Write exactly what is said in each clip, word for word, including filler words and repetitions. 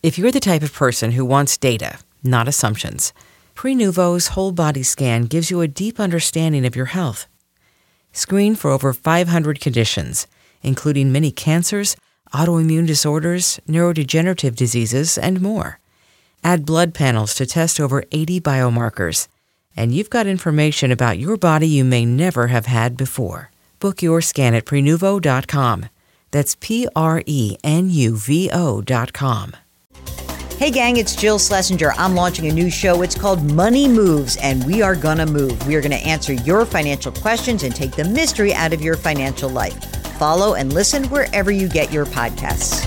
If you're the type of person who wants data, not assumptions, Prenuvo's whole body scan gives you a deep understanding of your health. Screen for over five hundred conditions, including many cancers, autoimmune disorders, neurodegenerative diseases, and more. Add blood panels to test over eighty biomarkers, and you've got information about your body you may never have had before. Book your scan at Prenuvo dot com. That's P R E N U V O dot com. Hey gang, it's Jill Schlesinger. I'm launching a new show. It's called Money Moves, and we are gonna move. We are gonna answer your financial questions and take the mystery out of your financial life. Follow and listen wherever you get your podcasts.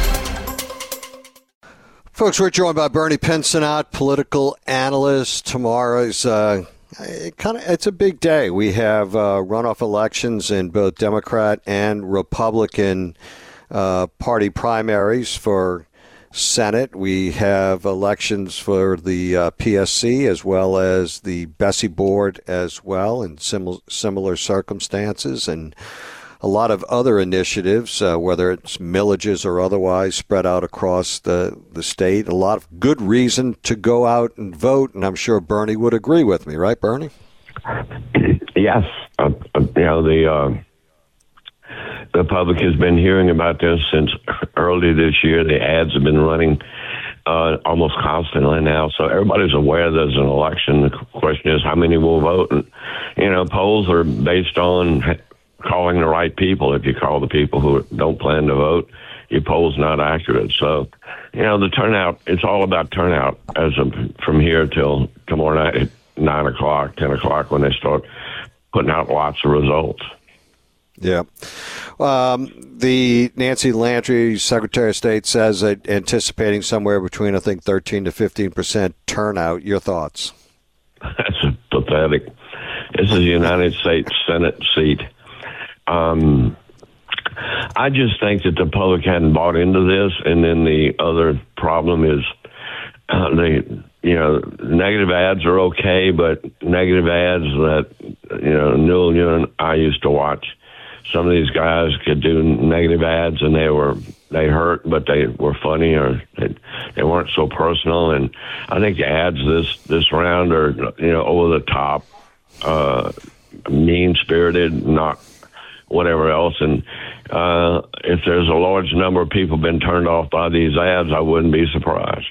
Folks, we're joined by Bernie Pinsonat, political analyst. Tomorrow's uh, it kind of it's a big day. We have uh, runoff elections in both Democrat and Republican uh, Party primaries for Senate. We have elections for the uh, P S C as well as the Bessie board as well in sim- similar circumstances, and a lot of other initiatives, uh, whether it's millages or otherwise, spread out across the, the state. A lot of good reason to go out and vote, and I'm sure Bernie would agree with me, right, Bernie? Yes. Uh, you know, the... Uh... The public has been hearing about this since early this year. The ads have been running uh, almost constantly now, so everybody's aware there's an election. The question is how many will vote. And, you know, polls are based on calling the right people. If you call the people who don't plan to vote, your poll's not accurate. So, you know, the turnout, it's all about turnout as of from here till tomorrow night at nine o'clock, ten o'clock when they start putting out lots of results. Yeah. Um, the Nancy Landry, Secretary of State, says that anticipating somewhere between, I think, thirteen to fifteen percent turnout. Your thoughts? That's pathetic. This is a United States Senate seat. Um, I just think that the public hadn't bought into this. And then the other problem is uh, the, you know, negative ads are okay, but negative ads that, you know, Newell, you and I used to watch. Some of these guys could do negative ads, and they were they hurt, but they were funny, or they, they weren't so personal. And I think the ads this this round are, you know, over the top, uh, mean spirited, not whatever else. And uh, if there's a large number of people been turned off by these ads, I wouldn't be surprised.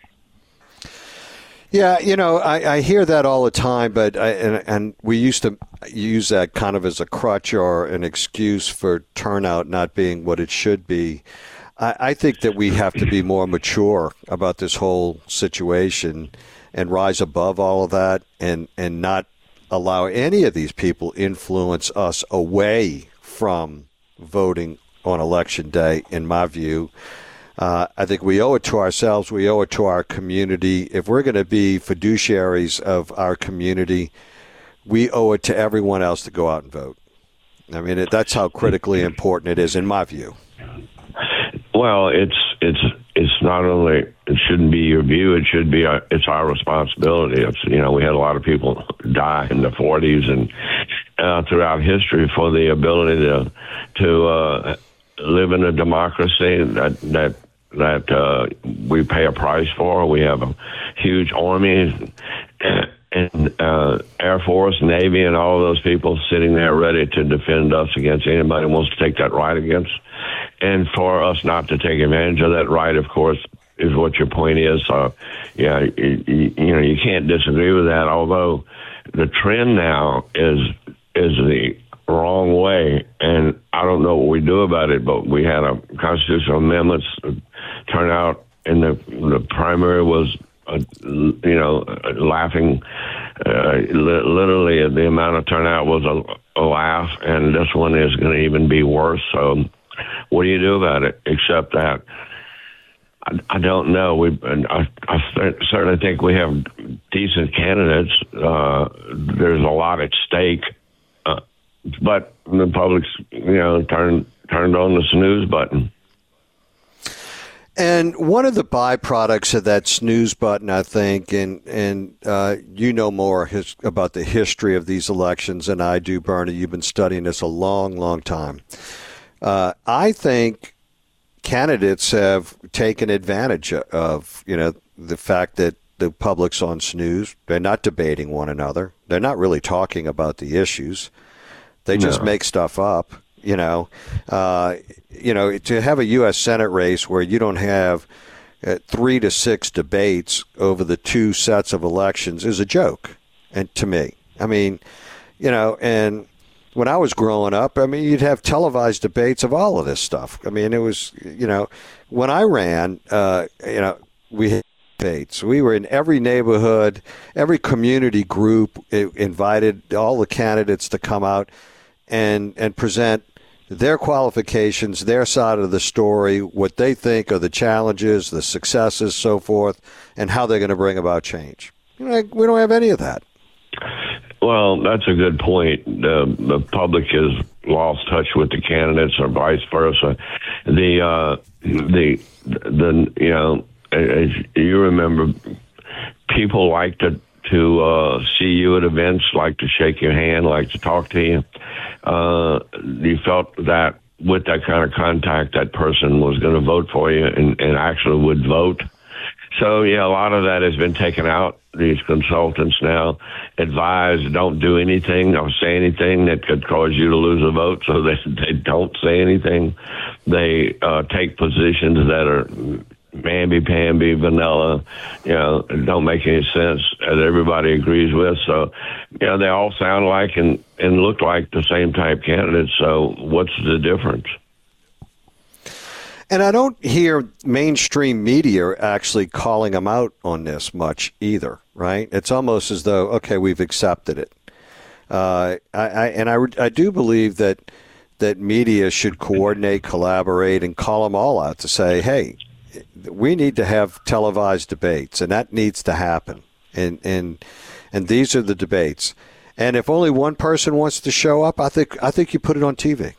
Yeah, you know, I, I hear that all the time, but I, and, and we used to use that kind of as a crutch or an excuse for turnout not being what it should be. I, I think that we have to be more mature about this whole situation and rise above all of that, and, and not allow any of these people influence us away from voting on Election Day, in my view. Uh, I think we owe it to ourselves. We owe it to our community. If we're going to be fiduciaries of our community, we owe it to everyone else to go out and vote. I mean, it, that's how critically important it is, in my view. Well, it's it's it's not only it shouldn't be your view; it should be our, it's our responsibility. It's, you know, we had a lot of people die in the forties and uh, throughout history for the ability to to. Uh, live in a democracy that that that uh, we pay a price for. We have a huge army and uh, Air Force, Navy, and all of those people sitting there ready to defend us against anybody who wants to take that right against. And for us not to take advantage of that right, of course, is what your point is. So, yeah, you, you know, you can't disagree with that. Although the trend now is is the wrong way, and I don't know what we do about it, but we had a constitutional amendments turnout in the the primary was, uh, you know, laughing. Uh, li- literally, the amount of turnout was a, a laugh, and this one is going to even be worse. So, what do you do about it? Except that I, I don't know. We, I, I certainly think we have decent candidates. Uh, there's a lot at stake. But the public's, you know, turned turned on the snooze button. And one of the byproducts of that snooze button, I think, and and uh, you know more his, about the history of these elections than I do, Bernie. You've been studying this a long, long time. Uh, I think candidates have taken advantage of, you know, the fact that the public's on snooze. They're not debating one another. They're not really talking about the issues. They just No. make stuff up, you know. Uh, you know, to have a U S Senate race where you don't have uh, three to six debates over the two sets of elections is a joke, and to me. I mean, you know, and when I was growing up, I mean, you'd have televised debates of all of this stuff. I mean, it was, you know, when I ran, uh, you know, we had debates. We were in every neighborhood, every community group invited all the candidates to come out and and present their qualifications, their side of the story, what they think are the challenges, the successes, so forth, and how they're going to bring about change. You know, we don't have any of that. Well, that's a good point. The the public has lost touch with the candidates, or vice versa. The uh, the the you know, as you remember, people like to to uh, see you at events, like to shake your hand, like to talk to you. Uh, you felt that with that kind of contact, that person was going to vote for you and, and actually would vote. So, yeah, a lot of that has been taken out. These consultants now advise don't do anything or say anything that could cause you to lose a vote, so they, they don't say anything. They uh, take positions that are mamby-pamby, vanilla, you know, don't make any sense, as everybody agrees with. So, you know, they all sound like and, and look like the same type candidates, so what's the difference? And I don't hear mainstream media actually calling them out on this much either, right? It's almost as though, okay, we've accepted it. Uh, I, I and I, I do believe that that media should coordinate, collaborate, and call them all out to say, hey, we need to have televised debates, and that needs to happen. And and and these are the debates. And if only one person wants to show up, I think I think you put it on T V.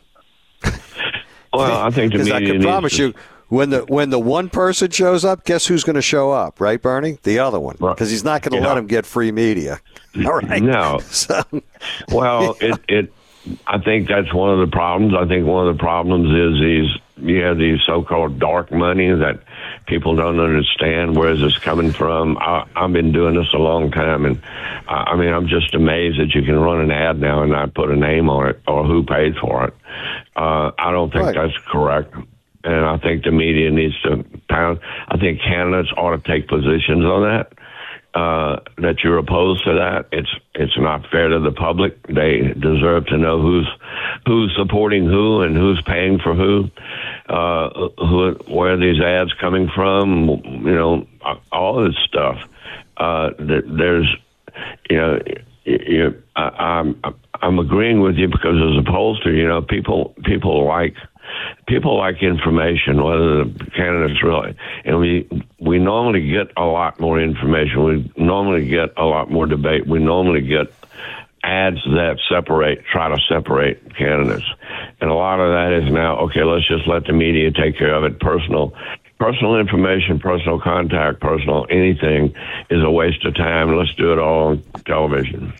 Well, I think the media I can promise to... you, when the when the one person shows up, guess who's going to show up, right, Bernie? The other one, because he's not going to yeah. let him get free media. All right. No. So, well, yeah. it, it. I think that's one of the problems. I think one of the problems is these you have these so-called dark money that people don't understand. Where is this coming from? I, I've been doing this a long time, and I, I mean, I'm just amazed that you can run an ad now and not put a name on it or who paid for it. Uh, I don't think Right. that's correct. And I think the media needs to pound. I think candidates ought to take positions on that. Uh, that you're opposed to that. It's it's not fair to the public. They deserve to know who's who's supporting who and who's paying for who. Uh, who where are these ads coming from? You know, all this stuff. Uh, there's, you know, you, I, I'm I'm agreeing with you because as a pollster, you know, people people like. People like information, whether the candidates really, and we we normally get a lot more information. We normally get a lot more debate. We normally get ads that separate, try to separate candidates, and a lot of that is now okay. Let's just let the media take care of it. Personal, personal information, personal contact, personal anything is a waste of time. Let's do it all on television.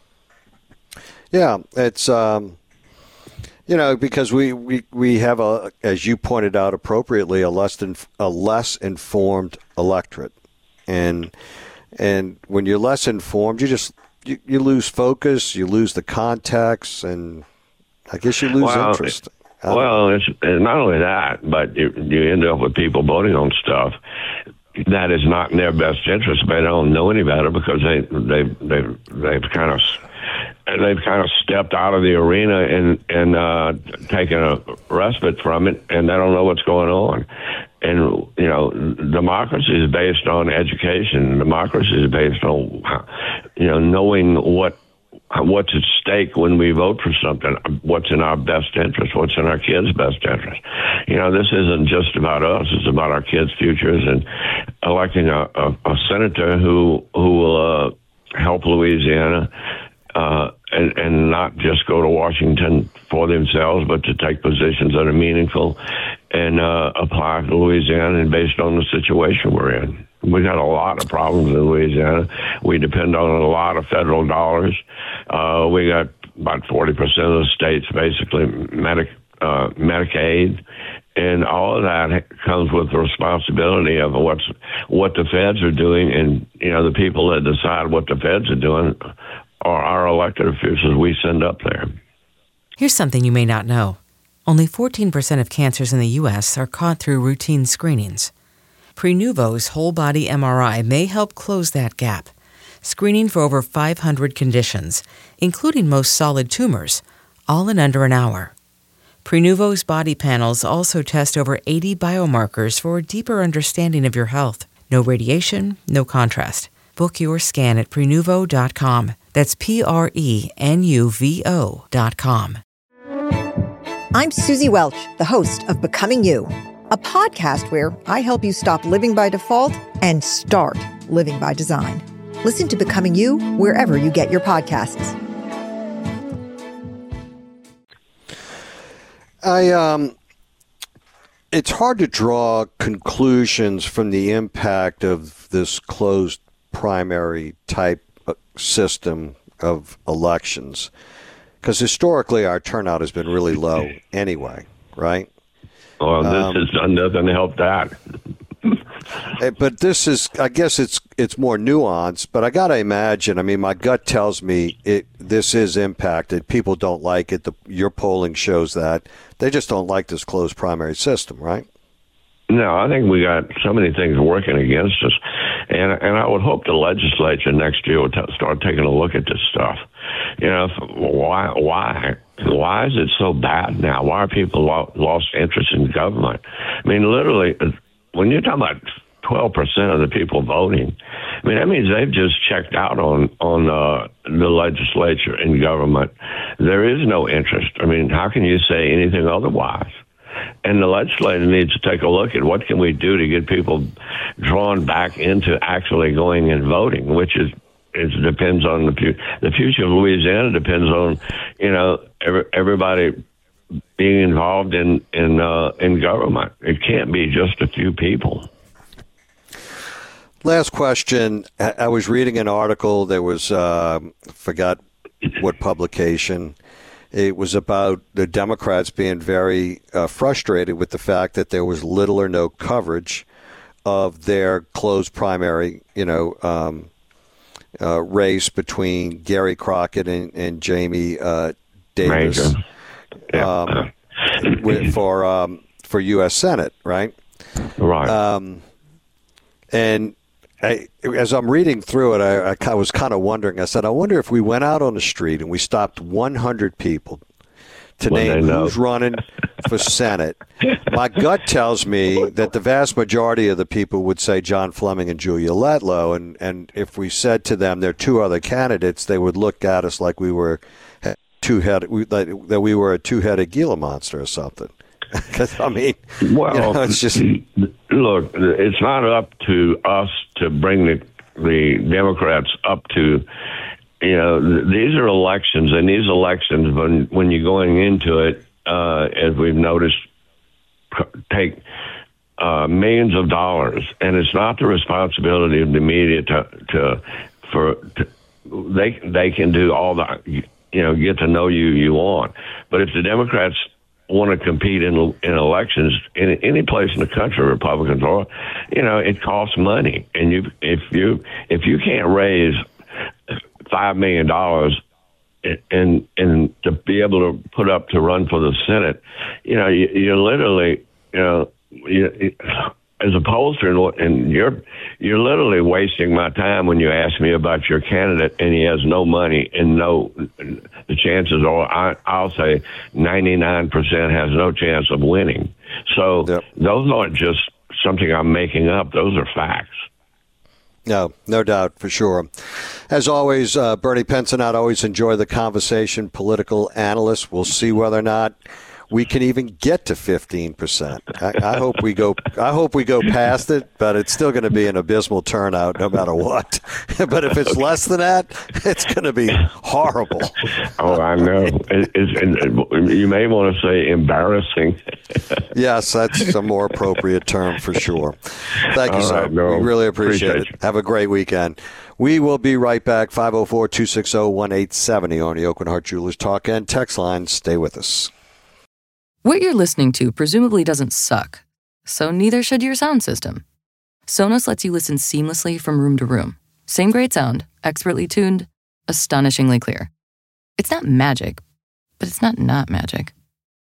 Yeah, it's. Um... You know, because we, we, we have, a, as you pointed out appropriately, a less than, a less informed electorate, and and when you're less informed, you just you, you lose focus, you lose the context, and I guess you lose well, interest. Well, it's, it's not only that, but you, you end up with people voting on stuff that is not in their best interest. They don't know any better because they they they they've kind of. They've kind of stepped out of the arena and and uh, taken a respite from it, and they don't know what's going on. And you know, democracy is based on education. Democracy is based on you know knowing what what's at stake when we vote for something. What's in our best interest? What's in our kids' best interest? You know, this isn't just about us. It's about our kids' futures and electing a, a, a senator who who will uh, help Louisiana. Uh, and, and not just go to Washington for themselves, but to take positions that are meaningful and uh, apply to Louisiana and based on the situation we're in. We got a lot of problems in Louisiana. We depend on a lot of federal dollars. Uh, we got about forty percent of the states basically Medic, uh, Medicaid, And all of that comes with the responsibility of what's what the feds are doing, and you know the people that decide what the feds are doing are our elected officials we send up there. Here's something you may not know. Only fourteen percent of cancers in the U S are caught through routine screenings. Prenuvo's whole-body M R I may help close that gap, screening for over five hundred conditions, including most solid tumors, all in under an hour. Prenuvo's body panels also test over eighty biomarkers for a deeper understanding of your health. No radiation, no contrast. Book your scan at Prenuvo dot com. That's P R E N U V O dot com. I'm Susie Welch, the host of Becoming You, a podcast where I help you stop living by default and start living by design. Listen to Becoming You wherever you get your podcasts. I um, it's hard to draw conclusions from the impact of this closed primary type system of elections, because historically our turnout has been really low anyway, right? Well, this um, has done nothing to help that. But this is, I guess it's it's more nuanced, but I got to imagine, I mean, my gut tells me it. This is impacted. People don't like it. The, your polling shows that. They just don't like this closed primary system, right? No, I think we got so many things working against us. And and I would hope the legislature next year would t- start taking a look at this stuff. You know, why why why is it so bad now? Why are people lo- lost interest in government? I mean, literally, when you're talking about twelve percent of the people voting, I mean, that means they've just checked out on, on uh, the legislature and government. There is no interest. I mean, how can you say anything otherwise? And the legislature needs to take a look at what can we do to get people drawn back into actually going and voting, which is it depends on the future. The future of Louisiana depends on, you know, every, everybody being involved in in uh, in government. It can't be just a few people. Last question. I was reading an article. There was uh, forgot what publication. It was about the Democrats being very uh, frustrated with the fact that there was little or no coverage of their closed primary, you know, um, uh, race between Gary Crockett and, and Jamie uh, Davis yeah. um, with, for um, for U S Senate, right? Right. Um, and I, as I'm reading through it, I, I was kind of wondering. I said, I wonder if we went out on the street and we stopped one hundred people to well, name who's running for Senate. My gut tells me that the vast majority of the people would say John Fleming and Julia Letlow. And, and if we said to them there are two other candidates, they would look at us like we were two-headed, that we were a two-headed Gila monster or something. Because I mean, well, you know, it's just look. It's not up to us to bring the the Democrats up to, you know, th- these are elections, and these elections, when when you're going into it, uh, as we've noticed, take uh, millions of dollars, and it's not the responsibility of the media to to for to, they they can do all the, you know, get to know you you want, but if the Democrats want to compete in in elections in any place in the country, Republicans or, you know, it costs money, and you if you if you can't raise five million dollars and and to be able to put up to run for the Senate, you know, you, you're literally, you know, you, as a pollster, and you're you're literally wasting my time when you ask me about your candidate and he has no money and no the chances are I, I'll say ninety-nine percent has no chance of winning. So yep. Those aren't just something I'm making up; those are facts. No, no doubt, for sure. As always, uh, Bernie Pensenat, always enjoy the conversation. Political analyst. We'll see whether or not we can even get to fifteen percent. I, I hope we go. I hope we go past it, but it's still going to be an abysmal turnout, no matter what. But if it's less than that, it's going to be horrible. Oh, I know. It, it's, it, you may want to say embarrassing. Yes, that's a more appropriate term for sure. Thank you, All sir. Right, no, we really appreciate, appreciate it. You. Have a great weekend. We will be right back. five oh four, two six oh, one eight seven oh on the Aucoin Hart Jewelers Talk and Text line. Stay with us. What you're listening to presumably doesn't suck, so neither should your sound system. Sonos lets you listen seamlessly from room to room. Same great sound, expertly tuned, astonishingly clear. It's not magic, but it's not not magic.